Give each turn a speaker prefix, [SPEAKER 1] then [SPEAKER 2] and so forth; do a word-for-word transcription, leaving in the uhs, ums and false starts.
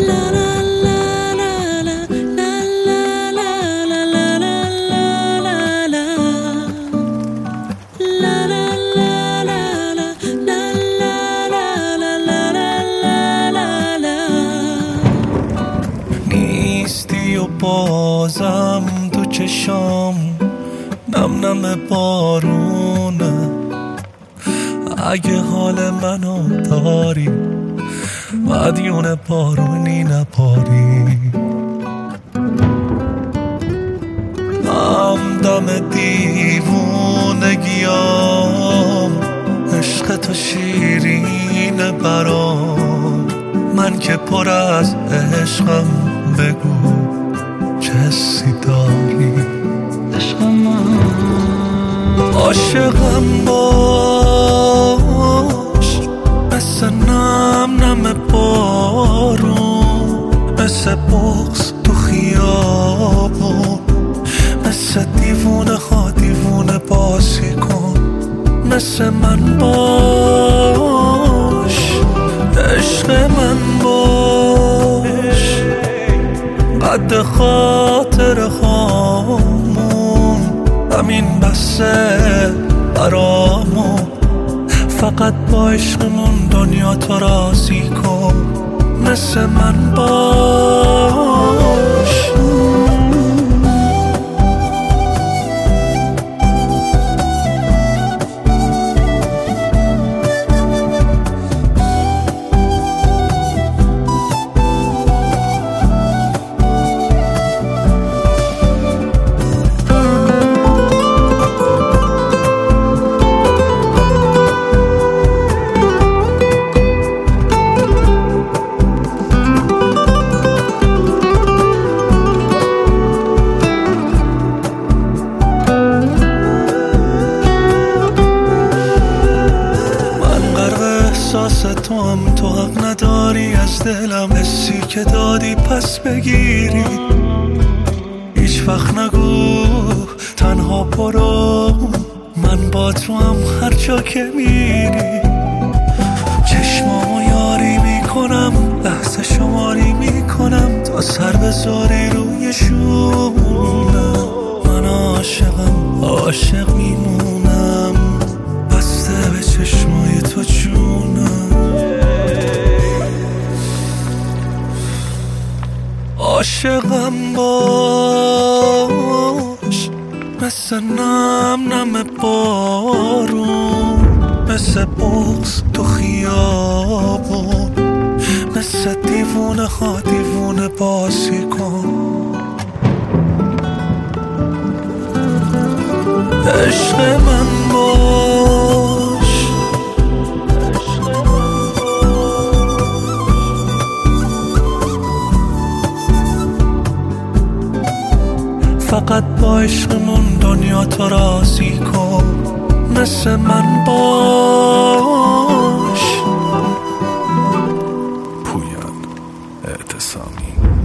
[SPEAKER 1] نیستی و بازم تو چشام نم نم بارونه. اگه حال منو داری مدیون بارونی نپاری. همدم دیوونگیام عشق تو شیرین برام. من که پر از عشقم بگو چه حسی داری.
[SPEAKER 2] عشق من
[SPEAKER 1] عاشقم باش مثل نم نم بارون، مثل بغض تو خیابون، مثل دیوونه ها دیوونه بازی کن. مثل من باش عشق من باش، قد خاطر خامون همین بسه برامون. فقط با عشقمون دنیا تو راضی کن. مثل من باش. احساس تو هم تو حق نداری از دلم حسی که دادی پس بگیری. هیچ وقت نگو تنها برو، من با تو هم هر جا که میری. چشمامو یاری میکنم لحظه شماری میکنم تا سر بذاری روی شونم. من عاشقم عاشق میمونم بسته به چشمای تو جونم. عاشقم باش مثل نم نم بارون، مثل بغض تو خیابون، مثل دیوونه ها دیوونه بازی کن. عشق من باش، فقط با عشقمون دنیا تو راضی کن. مثل من باش.
[SPEAKER 3] پویان اعتصامی.